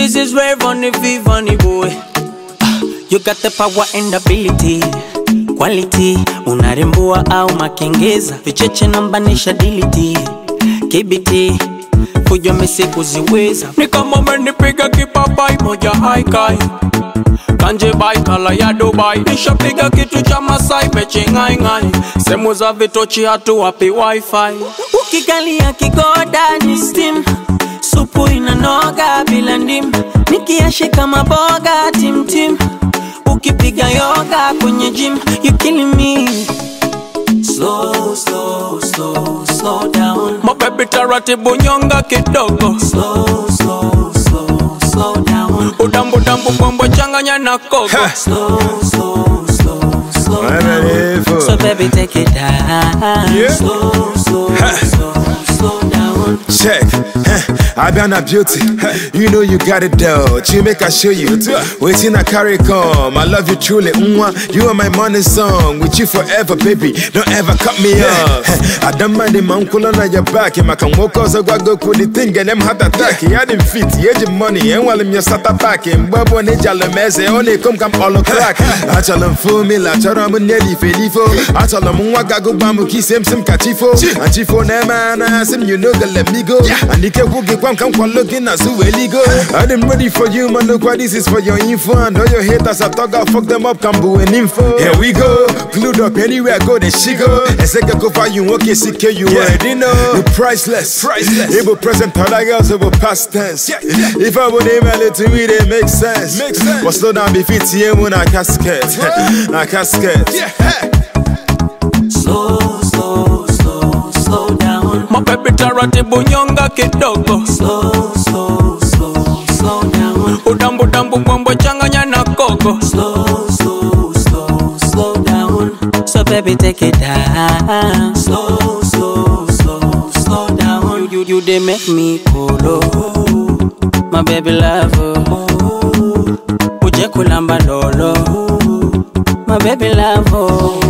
This is where funny boy. You got the power and ability. Quality, unarembua au makengeza. Vicheche nambanisha diliti. KBT, fujo mesi kuziweza. Ni kama menipiga kipapai moja haikai. Kanje bai kala ya Dubai. Nishapiga kitu cha Masai mechi ngai ngai. Semu za vitochi hatu wapi wifi. Ukikalia kigoda ni steam. Supu inanoga bila ndim. Nikiashika maboga tim tim. Ukipiga yoga kwenye gym. You killing me. Slow, slow, slow, slow down. Mabebi taratibu nyonga kidogo. Slow, slow, slow, slow down. Udambu dambu bombo changanya na koko. Slow, slow, slow, slow down. So baby take it down. Yeah. Slow, slow, slow, slow down. Check, I be on a beauty. You know you got it though. You make I show you. Waiting I carry come. I love you truly. You are my morning song. With you forever, baby. Don't ever cut me off. I don't mind the man calling on your back. I can walk out so go cool the thing and them heart attack. I didn't fit. Yeah, the money. And while I'm your sata back. And Babo Ninja Lemeze only come all the crack. I tell them fool me la chara muneli felifo. I tell them waka go bamu ki sem katifo. And chifo neman asim you know let me go. And the kebuki come looking as who will go. I'm ready for you, man. Look what this is for your info. And all your haters, I talk, I'll fuck them up, come boo and info. Here we go, glued up anywhere I go, then she go. And say, go for you, okay, secure you already know. The priceless. It will present other girls, it will past tense. If I would email it to me, it makes sense. But slow down, be fit here when I casket. I casket. Slow, slow, slow, slow down. Mabebi taratibu nyonga kidogo. Slow, slow, slow, slow down. Udambu dambu bombo changanya na koko. Slow, slow, slow, slow down. So baby take it down. Slow, slow, slow, slow down. You they make me cool. My baby love. Uje kulamba lolo. My baby love.